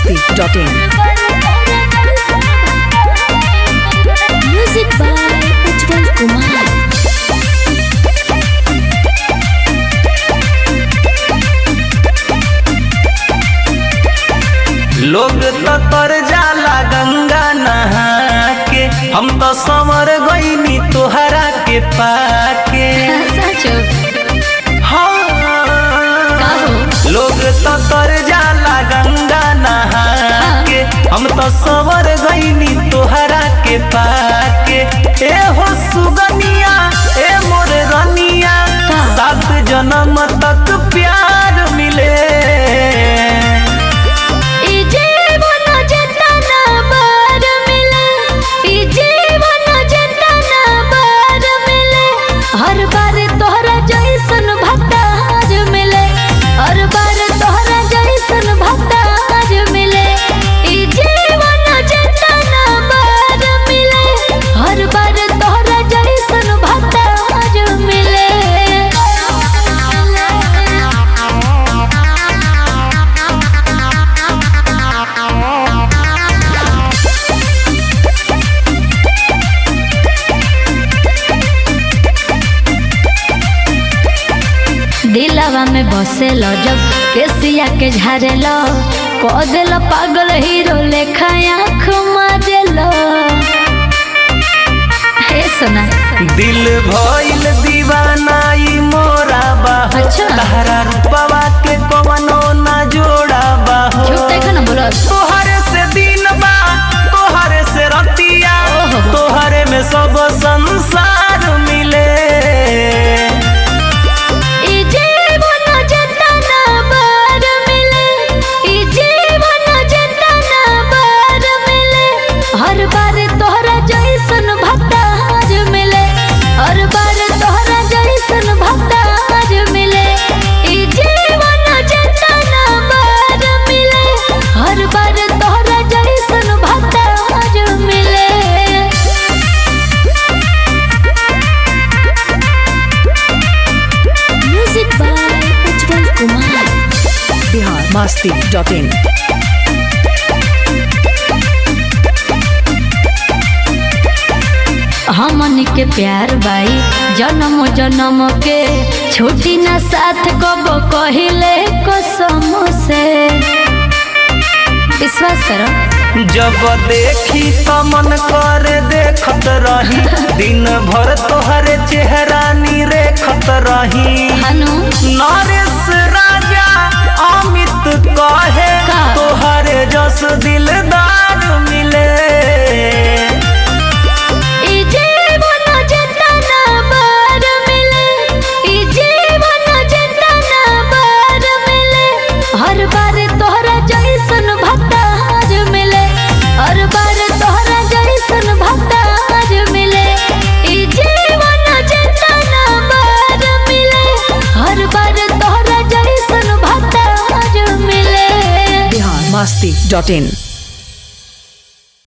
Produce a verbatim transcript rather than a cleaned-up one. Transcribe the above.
masti dot in. Music by Ujjwal Kumar. लोग तो तर जाला गंगा नहा के, हम तो संवर गईनी तोहरा के पाके। हाँ, लोग तो तर जाला गंगा नहा के, हम तो संवर गईनी तोहरा के पाके। ए हो सुगनिया ए मोर रनिया, सात जन्म तक प्यार मिले। हर बार तोहरा जैसन भतार मिले, हर बार तोहरा जैसन भतार मिले। ई जीवन जितना बार मिले, हर बार तोहरा जैसन भतार मिले। दिलवा में बसे लो जब केसिया के झारे लो, को दिल पागल हीरो लेखा आँख मारे लो। हे सुना दिल भइल दीवाना ई मोरा बाहो, अच्छा। तहरा रूपवा के कवनो ना जोड़ा बाहो। झूठ देखा ना बोलो, तोहरे से दिन बा तोहरे से रतिया, तोहरे में सब संसार मिले। हर बार तोहरा जैसन भतार मिले, हर बार तोहरा जैसन भतार मिले। ई जीवन जितना बार मिले, हर बार तोहरा जैसन भतार मिले। Music by Ujjwal Kumar. Bihar masti dot in. हमन के प्यार बाई जन्म जन्म के, छुट्टी ना साथ कब कहिले कसम से। विश्वास करो, जब देखी तो मन करे देखत रही, दिन भर तोहरे चेहरा नी रेखत रही। हनु नरेश राजा अमित कहे, का? तोहरे जस दिलदार मिले। हर बार तोहरा जैसन भतार मिले, हर बार तोहरा जैसन भतार मिले। ई जीवन जितना बार मिले, हर बार तोहरा जैसन भतार मिले। Bihar masti dot in.